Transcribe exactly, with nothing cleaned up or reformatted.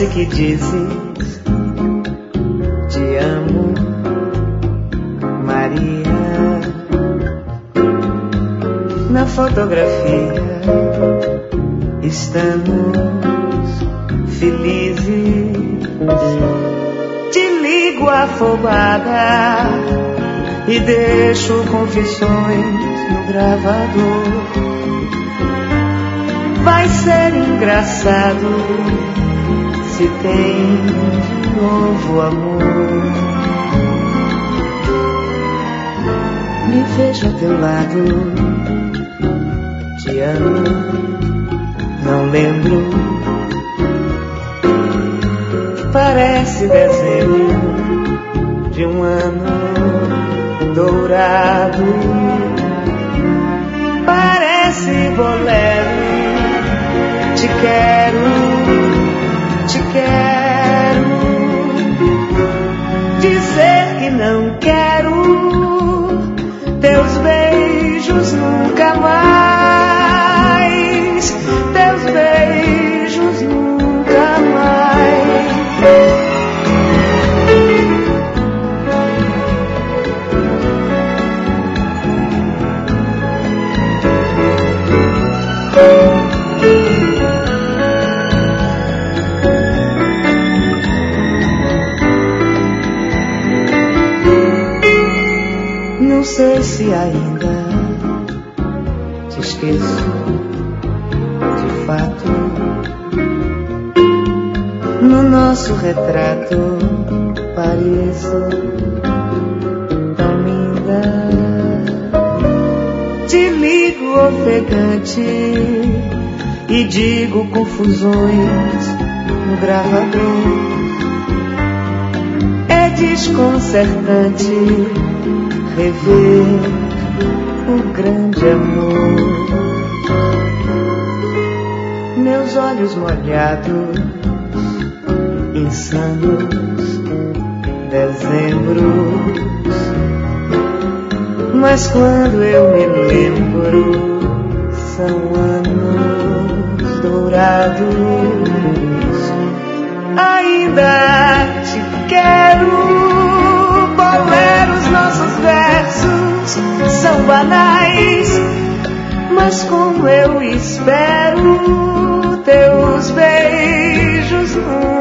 Parece que dizes te amo, Maria. Na fotografia estamos felizes. Te ligo afobada e deixo confissões no gravador. Vai ser engraçado se tem de novo amor. Me vejo ao teu lado, te amo, não lembro. Parece dezembro de um ano dourado. Parece bolero. Te quero, te quero. Dizer que não quero teus beijos nunca mais. Teus beijos nunca mais. Não sei se ainda te esqueço de fato. No nosso retrato pareço tão linda. Te ligo ofegante e digo confusões no gravador. É desconcertante rever o grande amor. Meus olhos molhados, insanos, dezembros. Mas quando eu me lembro, são anos dourados. Ainda te quero. Boleros, nossos versos são banais, mas como eu espero teus beijos.